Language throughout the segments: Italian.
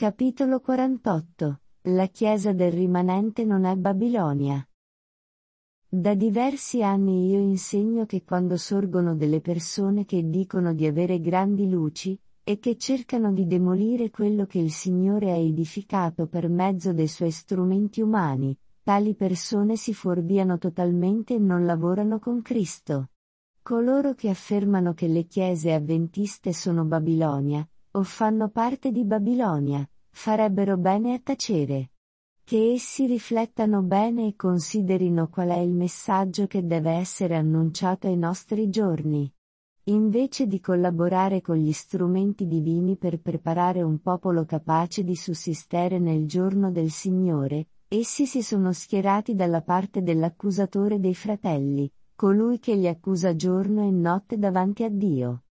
Capitolo 48. La Chiesa del rimanente non è Babilonia. Da diversi anni io insegno che quando sorgono delle persone che dicono di avere grandi luci, e che cercano di demolire quello che il Signore ha edificato per mezzo dei suoi strumenti umani, tali persone si fuorviano totalmente e non lavorano con Cristo. Coloro che affermano che le chiese avventiste sono Babilonia, o fanno parte di Babilonia, farebbero bene a tacere. Che essi riflettano bene e considerino qual è il messaggio che deve essere annunciato ai nostri giorni. Invece di collaborare con gli strumenti divini per preparare un popolo capace di sussistere nel giorno del Signore, essi si sono schierati dalla parte dell'accusatore dei fratelli, colui che li accusa giorno e notte davanti a Dio.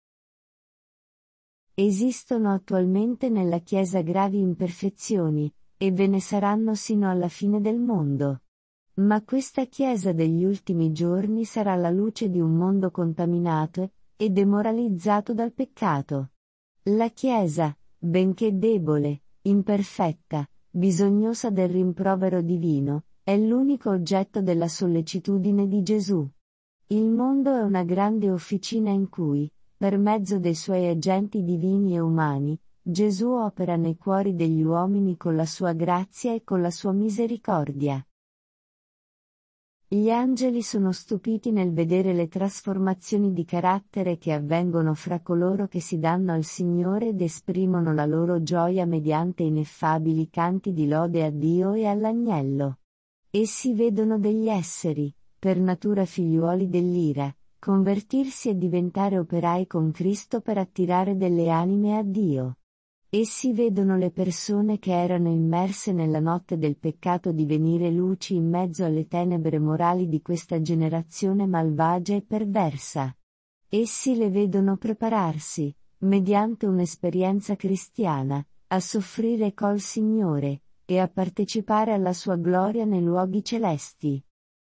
Esistono attualmente nella Chiesa gravi imperfezioni, e ve ne saranno sino alla fine del mondo. Ma questa Chiesa degli ultimi giorni sarà la luce di un mondo contaminato e demoralizzato dal peccato. La Chiesa, benché debole, imperfetta, bisognosa del rimprovero divino, è l'unico oggetto della sollecitudine di Gesù. Il mondo è una grande officina in cui, per mezzo dei suoi agenti divini e umani, Gesù opera nei cuori degli uomini con la sua grazia e con la sua misericordia. Gli angeli sono stupiti nel vedere le trasformazioni di carattere che avvengono fra coloro che si danno al Signore ed esprimono la loro gioia mediante ineffabili canti di lode a Dio e all'Agnello. Essi vedono degli esseri, per natura figliuoli dell'ira, convertirsi e diventare operai con Cristo per attirare delle anime a Dio. Essi vedono le persone che erano immerse nella notte del peccato divenire luci in mezzo alle tenebre morali di questa generazione malvagia e perversa. Essi le vedono prepararsi, mediante un'esperienza cristiana, a soffrire col Signore, e a partecipare alla sua gloria nei luoghi celesti.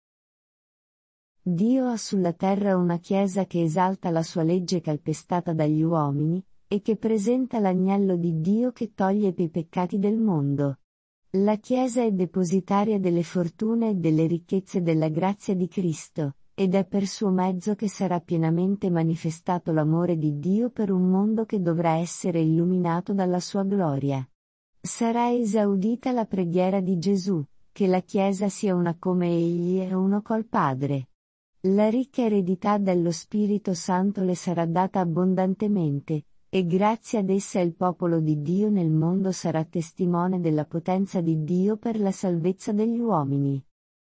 Dio ha sulla terra una Chiesa che esalta la sua legge calpestata dagli uomini, e che presenta l'agnello di Dio che toglie i peccati del mondo. La Chiesa è depositaria delle fortune e delle ricchezze della grazia di Cristo, ed è per suo mezzo che sarà pienamente manifestato l'amore di Dio per un mondo che dovrà essere illuminato dalla sua gloria. Sarà esaudita la preghiera di Gesù, che la Chiesa sia una come Egli è uno col Padre. La ricca eredità dello Spirito Santo le sarà data abbondantemente, e grazie ad essa il popolo di Dio nel mondo sarà testimone della potenza di Dio per la salvezza degli uomini.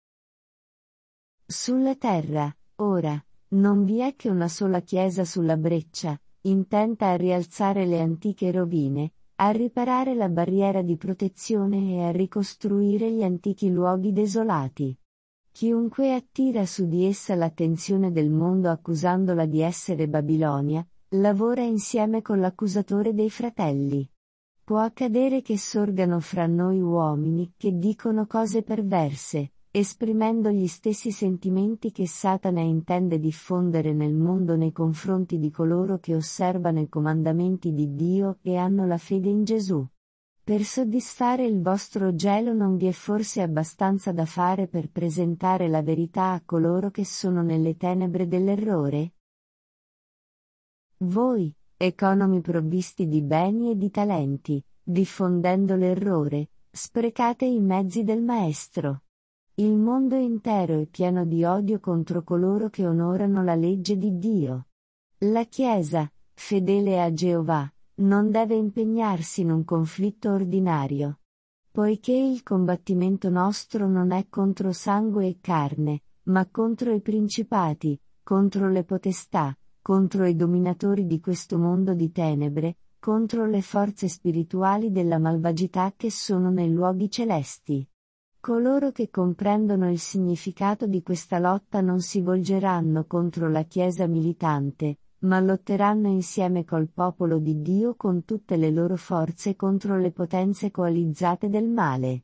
Sulla terra, ora, non vi è che una sola Chiesa sulla breccia, intenta a rialzare le antiche rovine, a riparare la barriera di protezione e a ricostruire gli antichi luoghi desolati. Chiunque attira su di essa l'attenzione del mondo accusandola di essere Babilonia, lavora insieme con l'accusatore dei fratelli. Può accadere che sorgano fra noi uomini che dicono cose perverse, esprimendo gli stessi sentimenti che Satana intende diffondere nel mondo nei confronti di coloro che osservano i comandamenti di Dio e hanno la fede in Gesù. Per soddisfare il vostro gelo non vi è forse abbastanza da fare per presentare la verità a coloro che sono nelle tenebre dell'errore? Voi, economi provvisti di beni e di talenti, diffondendo l'errore, sprecate i mezzi del Maestro. Il mondo intero è pieno di odio contro coloro che onorano la legge di Dio. La Chiesa, fedele a Geova, non deve impegnarsi in un conflitto ordinario. Poiché il combattimento nostro non è contro sangue e carne, ma contro i principati, contro le potestà, contro i dominatori di questo mondo di tenebre, contro le forze spirituali della malvagità che sono nei luoghi celesti. Coloro che comprendono il significato di questa lotta non si volgeranno contro la Chiesa militante, ma lotteranno insieme col popolo di Dio con tutte le loro forze contro le potenze coalizzate del male.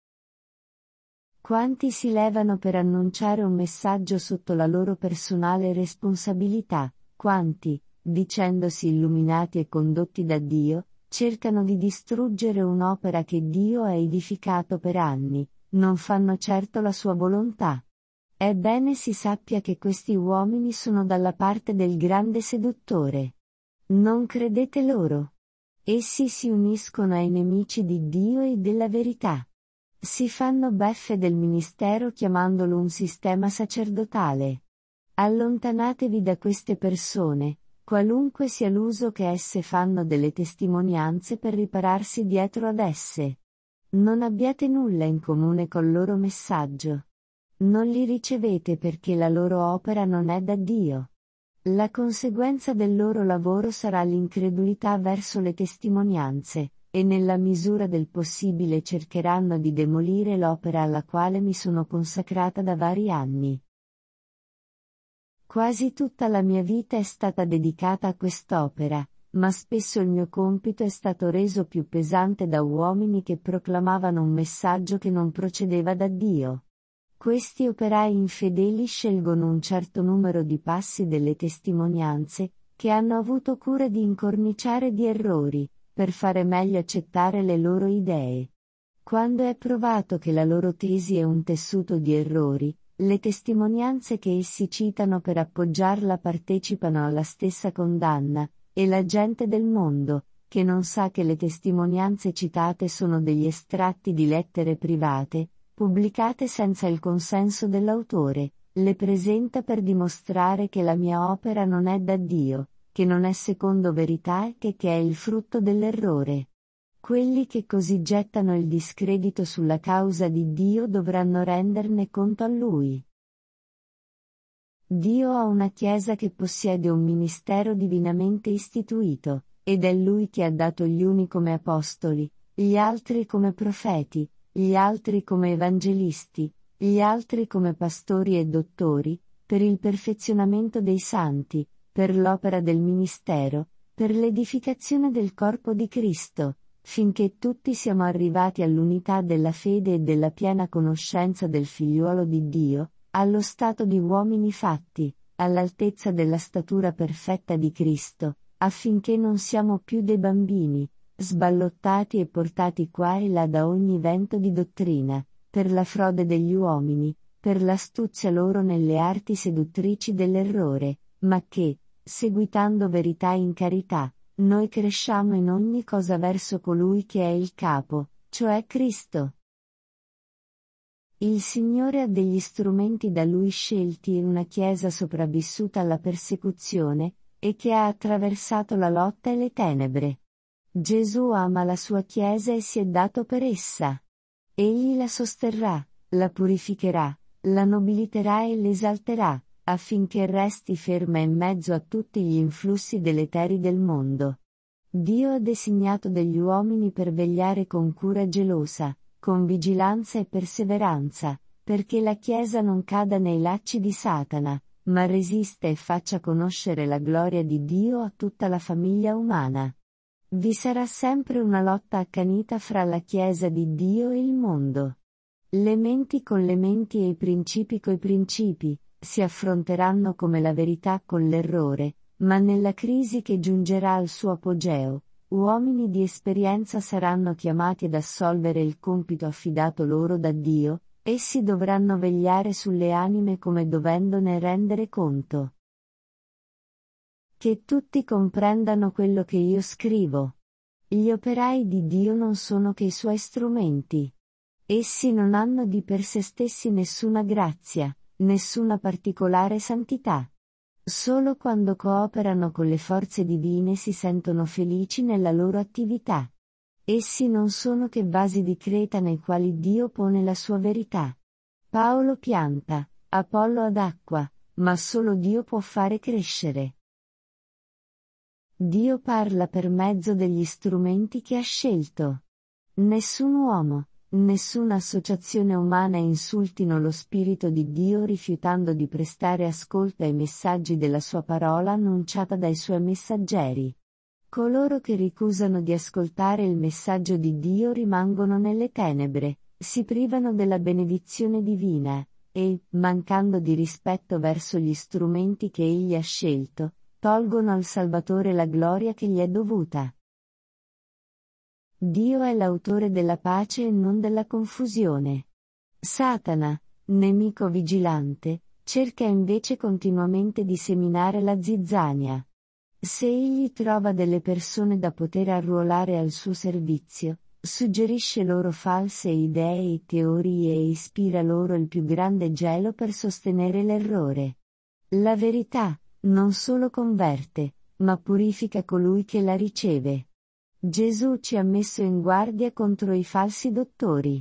Quanti si levano per annunciare un messaggio sotto la loro personale responsabilità, quanti, dicendosi illuminati e condotti da Dio, cercano di distruggere un'opera che Dio ha edificato per anni, non fanno certo la sua volontà. Ebbene si sappia che questi uomini sono dalla parte del grande seduttore. Non credete loro? Essi si uniscono ai nemici di Dio e della verità. Si fanno beffe del ministero chiamandolo un sistema sacerdotale. Allontanatevi da queste persone, qualunque sia l'uso che esse fanno delle testimonianze per ripararsi dietro ad esse. Non abbiate nulla in comune col loro messaggio. Non li ricevete perché la loro opera non è da Dio. La conseguenza del loro lavoro sarà l'incredulità verso le testimonianze, e nella misura del possibile cercheranno di demolire l'opera alla quale mi sono consacrata da vari anni. Quasi tutta la mia vita è stata dedicata a quest'opera, ma spesso il mio compito è stato reso più pesante da uomini che proclamavano un messaggio che non procedeva da Dio. Questi operai infedeli scelgono un certo numero di passi delle testimonianze, che hanno avuto cura di incorniciare di errori, per fare meglio accettare le loro idee. Quando è provato che la loro tesi è un tessuto di errori, le testimonianze che essi citano per appoggiarla partecipano alla stessa condanna, e la gente del mondo, che non sa che le testimonianze citate sono degli estratti di lettere private, pubblicate senza il consenso dell'autore, le presenta per dimostrare che la mia opera non è da Dio, che non è secondo verità e che è il frutto dell'errore. Quelli che così gettano il discredito sulla causa di Dio dovranno renderne conto a Lui. Dio ha una Chiesa che possiede un ministero divinamente istituito, ed è Lui che ha dato gli uni come apostoli, gli altri come profeti, gli altri come evangelisti, gli altri come pastori e dottori, per il perfezionamento dei santi, per l'opera del ministero, per l'edificazione del corpo di Cristo, finché tutti siamo arrivati all'unità della fede e della piena conoscenza del Figliuolo di Dio, allo stato di uomini fatti, all'altezza della statura perfetta di Cristo, affinché non siamo più dei bambini, sballottati e portati qua e là da ogni vento di dottrina, per la frode degli uomini, per l'astuzia loro nelle arti seduttrici dell'errore, ma che, seguitando verità in carità, noi cresciamo in ogni cosa verso colui che è il capo, cioè Cristo. Il Signore ha degli strumenti da Lui scelti in una Chiesa sopravvissuta alla persecuzione, e che ha attraversato la lotta e le tenebre. Gesù ama la sua Chiesa e si è dato per essa. Egli la sosterrà, la purificherà, la nobiliterà e l'esalterà, affinché resti ferma in mezzo a tutti gli influssi deleteri del mondo. Dio ha designato degli uomini per vegliare con cura gelosa, con vigilanza e perseveranza, perché la Chiesa non cada nei lacci di Satana, ma resista e faccia conoscere la gloria di Dio a tutta la famiglia umana. Vi sarà sempre una lotta accanita fra la Chiesa di Dio e il mondo. Le menti con le menti e i principi coi principi, si affronteranno come la verità con l'errore, ma nella crisi che giungerà al suo apogeo, uomini di esperienza saranno chiamati ad assolvere il compito affidato loro da Dio, essi dovranno vegliare sulle anime come dovendone rendere conto. Che tutti comprendano quello che io scrivo. Gli operai di Dio non sono che i suoi strumenti. Essi non hanno di per se stessi nessuna grazia, nessuna particolare santità. Solo quando cooperano con le forze divine si sentono felici nella loro attività. Essi non sono che vasi di creta nei quali Dio pone la sua verità. Paolo pianta, Apollo ad acqua, ma solo Dio può fare crescere. Dio parla per mezzo degli strumenti che ha scelto. Nessun uomo, nessuna associazione umana insultino lo Spirito di Dio rifiutando di prestare ascolto ai messaggi della sua parola annunciata dai suoi messaggeri. Coloro che ricusano di ascoltare il messaggio di Dio rimangono nelle tenebre, si privano della benedizione divina, e, mancando di rispetto verso gli strumenti che Egli ha scelto, tolgono al Salvatore la gloria che gli è dovuta. Dio è l'autore della pace e non della confusione. Satana, nemico vigilante, cerca invece continuamente di seminare la zizzania. Se egli trova delle persone da poter arruolare al suo servizio, suggerisce loro false idee e teorie e ispira loro il più grande gelo per sostenere l'errore. La verità, non solo converte, ma purifica colui che la riceve. Gesù ci ha messo in guardia contro i falsi dottori.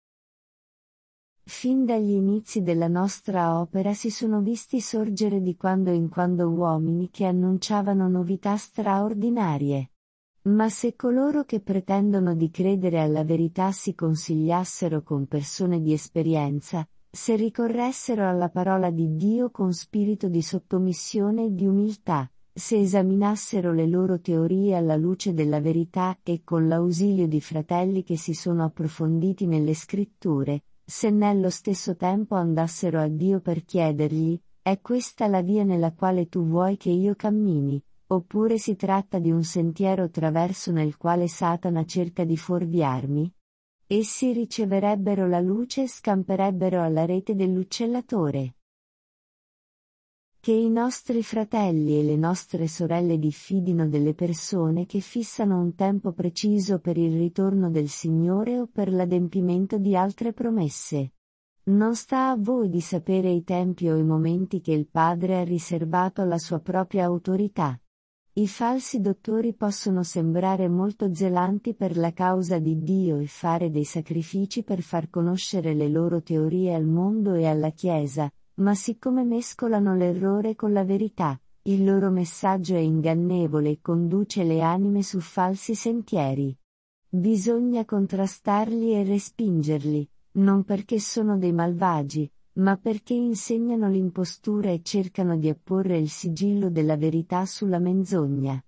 Fin dagli inizi della nostra opera si sono visti sorgere di quando in quando uomini che annunciavano novità straordinarie. Ma se coloro che pretendono di credere alla verità si consigliassero con persone di esperienza, se ricorressero alla parola di Dio con spirito di sottomissione e di umiltà, se esaminassero le loro teorie alla luce della verità e con l'ausilio di fratelli che si sono approfonditi nelle scritture, se nello stesso tempo andassero a Dio per chiedergli, è questa la via nella quale tu vuoi che io cammini, oppure si tratta di un sentiero traverso nel quale Satana cerca di fuorviarmi? Essi riceverebbero la luce e scamperebbero alla rete dell'uccellatore. Che i nostri fratelli e le nostre sorelle diffidino delle persone che fissano un tempo preciso per il ritorno del Signore o per l'adempimento di altre promesse. Non sta a voi di sapere i tempi o i momenti che il Padre ha riservato alla sua propria autorità. I falsi dottori possono sembrare molto zelanti per la causa di Dio e fare dei sacrifici per far conoscere le loro teorie al mondo e alla Chiesa, ma siccome mescolano l'errore con la verità, il loro messaggio è ingannevole e conduce le anime su falsi sentieri. Bisogna contrastarli e respingerli, non perché sono dei malvagi, ma perché insegnano l'impostura e cercano di apporre il sigillo della verità sulla menzogna.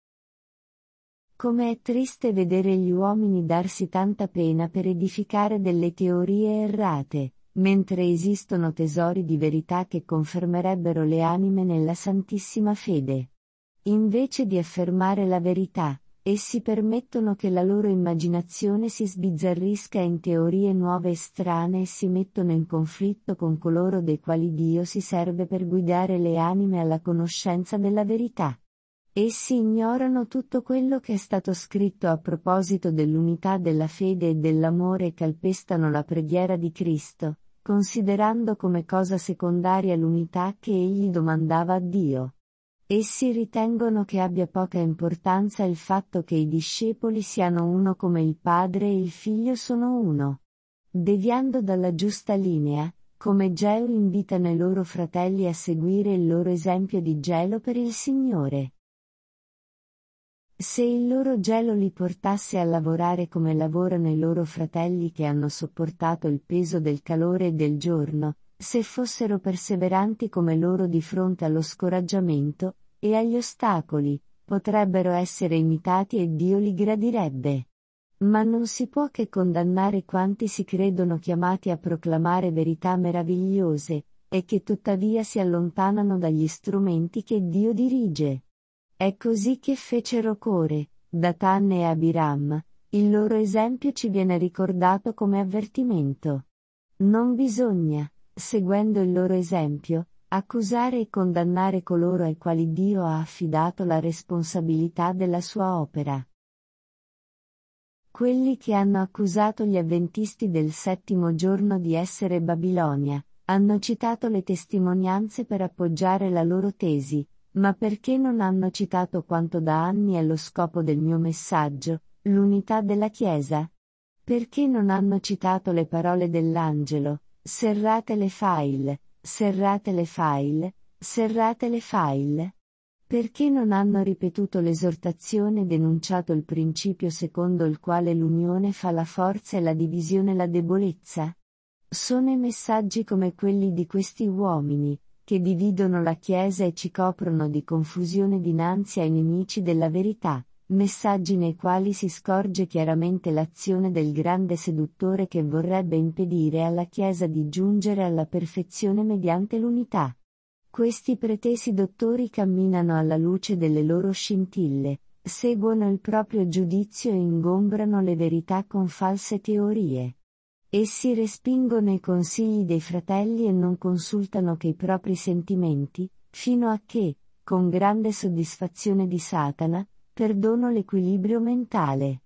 Come è triste vedere gli uomini darsi tanta pena per edificare delle teorie errate, mentre esistono tesori di verità che confermerebbero le anime nella santissima fede. Invece di affermare la verità, essi permettono che la loro immaginazione si sbizzarrisca in teorie nuove e strane e si mettono in conflitto con coloro dei quali Dio si serve per guidare le anime alla conoscenza della verità. Essi ignorano tutto quello che è stato scritto a proposito dell'unità della fede e dell'amore e calpestano la preghiera di Cristo, considerando come cosa secondaria l'unità che egli domandava a Dio. Essi ritengono che abbia poca importanza il fatto che i discepoli siano uno come il Padre e il Figlio sono uno. Deviando dalla giusta linea, come Geu invitano i loro fratelli a seguire il loro esempio di gelo per il Signore. Se il loro gelo li portasse a lavorare come lavorano i loro fratelli che hanno sopportato il peso del calore e del giorno, se fossero perseveranti come loro di fronte allo scoraggiamento e agli ostacoli, potrebbero essere imitati e Dio li gradirebbe. Ma non si può che condannare quanti si credono chiamati a proclamare verità meravigliose, e che tuttavia si allontanano dagli strumenti che Dio dirige. È così che fecero Core, Datan e Abiram, il loro esempio ci viene ricordato come avvertimento. Non bisogna, seguendo il loro esempio, accusare e condannare coloro ai quali Dio ha affidato la responsabilità della sua opera. Quelli che hanno accusato gli avventisti del settimo giorno di essere Babilonia, hanno citato le testimonianze per appoggiare la loro tesi, ma perché non hanno citato quanto da anni è lo scopo del mio messaggio, l'unità della Chiesa? Perché non hanno citato le parole dell'angelo, serrate le file, serrate le file, serrate le file? Perché non hanno ripetuto l'esortazione e denunciato il principio secondo il quale l'unione fa la forza e la divisione la debolezza? Sono i messaggi come quelli di questi uomini, che dividono la Chiesa e ci coprono di confusione dinanzi ai nemici della verità, messaggi nei quali si scorge chiaramente l'azione del grande seduttore che vorrebbe impedire alla Chiesa di giungere alla perfezione mediante l'unità. Questi pretesi dottori camminano alla luce delle loro scintille, seguono il proprio giudizio e ingombrano le verità con false teorie. Essi respingono i consigli dei fratelli e non consultano che i propri sentimenti, fino a che, con grande soddisfazione di Satana, perdono l'equilibrio mentale.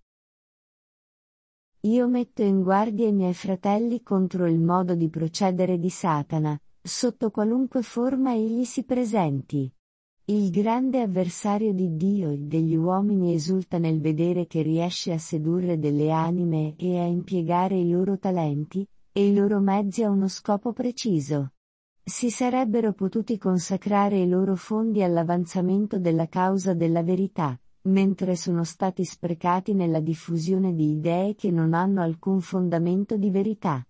Io metto in guardia i miei fratelli contro il modo di procedere di Satana, sotto qualunque forma egli si presenti. Il grande avversario di Dio e degli uomini esulta nel vedere che riesce a sedurre delle anime e a impiegare i loro talenti e i loro mezzi a uno scopo preciso. Si sarebbero potuti consacrare i loro fondi all'avanzamento della causa della verità, mentre sono stati sprecati nella diffusione di idee che non hanno alcun fondamento di verità.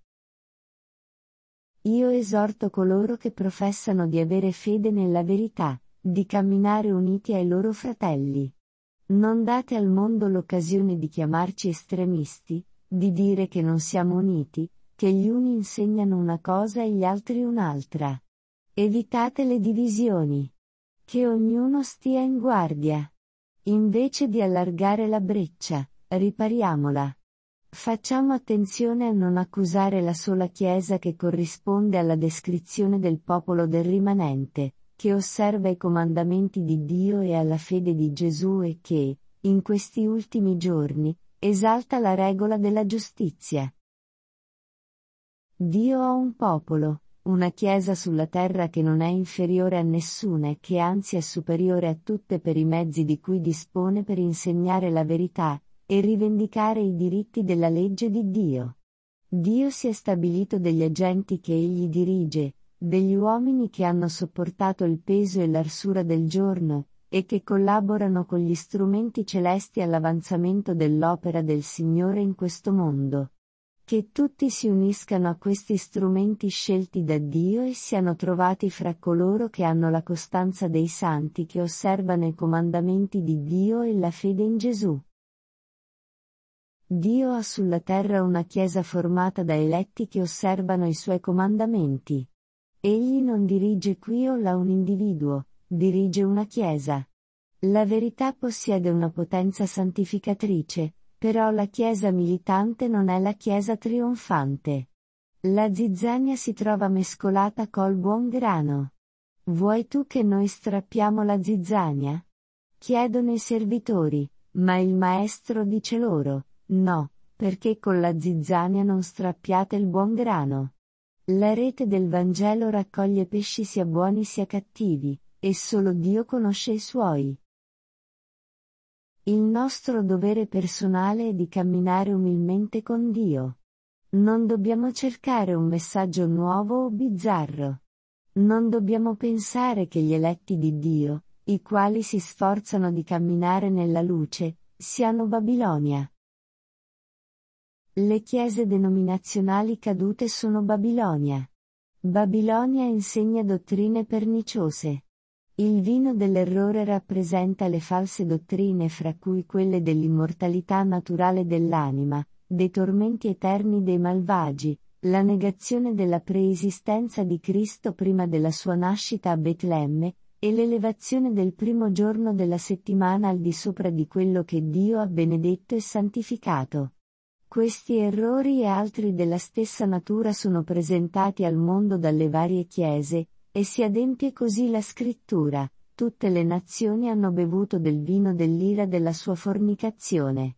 Io esorto coloro che professano di avere fede nella verità, di camminare uniti ai loro fratelli. Non date al mondo l'occasione di chiamarci estremisti, di dire che non siamo uniti, che gli uni insegnano una cosa e gli altri un'altra. Evitate le divisioni. Che ognuno stia in guardia. Invece di allargare la breccia, ripariamola. Facciamo attenzione a non accusare la sola Chiesa che corrisponde alla descrizione del popolo del rimanente, che osserva i comandamenti di Dio e alla fede di Gesù e che, in questi ultimi giorni, esalta la regola della giustizia. Dio ha un popolo, una Chiesa sulla terra che non è inferiore a nessuna e che anzi è superiore a tutte per i mezzi di cui dispone per insegnare la verità, e rivendicare i diritti della legge di Dio. Dio si è stabilito degli agenti che egli dirige, degli uomini che hanno sopportato il peso e l'arsura del giorno, e che collaborano con gli strumenti celesti all'avanzamento dell'opera del Signore in questo mondo. Che tutti si uniscano a questi strumenti scelti da Dio e siano trovati fra coloro che hanno la costanza dei santi che osservano i comandamenti di Dio e la fede in Gesù. Dio ha sulla terra una Chiesa formata da eletti che osservano i suoi comandamenti. Egli non dirige qui o là un individuo, dirige una Chiesa. La verità possiede una potenza santificatrice, però la Chiesa militante non è la Chiesa trionfante. La zizzania si trova mescolata col buon grano. Vuoi tu che noi strappiamo la zizzania? Chiedono i servitori, ma il maestro dice loro, no, perché con la zizzania non strappiate il buon grano. La rete del Vangelo raccoglie pesci sia buoni sia cattivi, e solo Dio conosce i suoi. Il nostro dovere personale è di camminare umilmente con Dio. Non dobbiamo cercare un messaggio nuovo o bizzarro. Non dobbiamo pensare che gli eletti di Dio, i quali si sforzano di camminare nella luce, siano Babilonia. Le chiese denominazionali cadute sono Babilonia. Babilonia insegna dottrine perniciose. Il vino dell'errore rappresenta le false dottrine fra cui quelle dell'immortalità naturale dell'anima, dei tormenti eterni dei malvagi, la negazione della preesistenza di Cristo prima della sua nascita a Betlemme, e l'elevazione del primo giorno della settimana al di sopra di quello che Dio ha benedetto e santificato. Questi errori e altri della stessa natura sono presentati al mondo dalle varie chiese, e si adempie così la scrittura, tutte le nazioni hanno bevuto del vino dell'ira della sua fornicazione.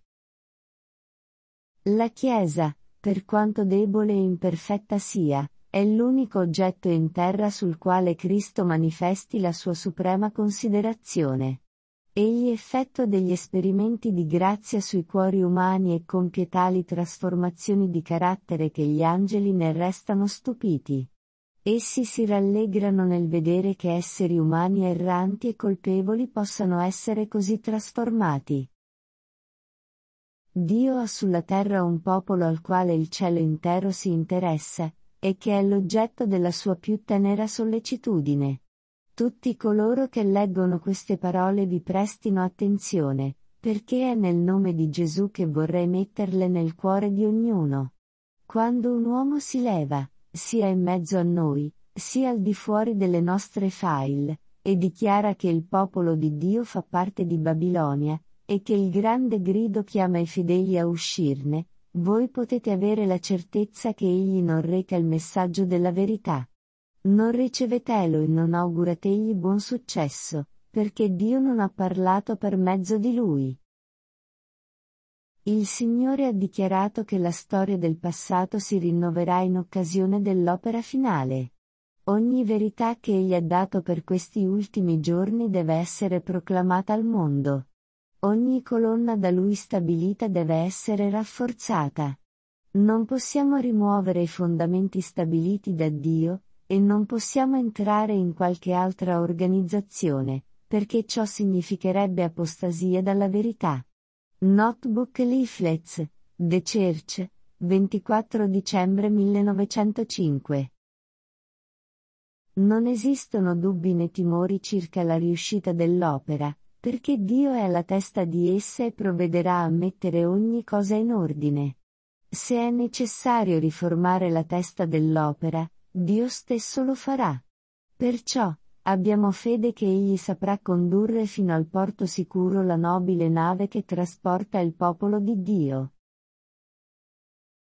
La Chiesa, per quanto debole e imperfetta sia, è l'unico oggetto in terra sul quale Cristo manifesti la sua suprema considerazione. Egli effettua degli esperimenti di grazia sui cuori umani e compie tali trasformazioni di carattere che gli angeli ne restano stupiti. Essi si rallegrano nel vedere che esseri umani erranti e colpevoli possano essere così trasformati. Dio ha sulla terra un popolo al quale il cielo intero si interessa, e che è l'oggetto della sua più tenera sollecitudine. Tutti coloro che leggono queste parole vi prestino attenzione, perché è nel nome di Gesù che vorrei metterle nel cuore di ognuno. Quando un uomo si leva, sia in mezzo a noi, sia al di fuori delle nostre file, e dichiara che il popolo di Dio fa parte di Babilonia, e che il grande grido chiama i fedeli a uscirne, voi potete avere la certezza che egli non reca il messaggio della verità. Non ricevetelo e non augurategli buon successo, perché Dio non ha parlato per mezzo di lui. Il Signore ha dichiarato che la storia del passato si rinnoverà in occasione dell'opera finale. Ogni verità che Egli ha dato per questi ultimi giorni deve essere proclamata al mondo. Ogni colonna da Lui stabilita deve essere rafforzata. Non possiamo rimuovere i fondamenti stabiliti da Dio, e non possiamo entrare in qualche altra organizzazione, perché ciò significherebbe apostasia dalla verità. Notebook Leaflets, The Church, 24 dicembre 1905. Non esistono dubbi né timori circa la riuscita dell'opera, perché Dio è alla testa di essa e provvederà a mettere ogni cosa in ordine. Se è necessario riformare la testa dell'opera, Dio stesso lo farà. Perciò, abbiamo fede che Egli saprà condurre fino al porto sicuro la nobile nave che trasporta il popolo di Dio.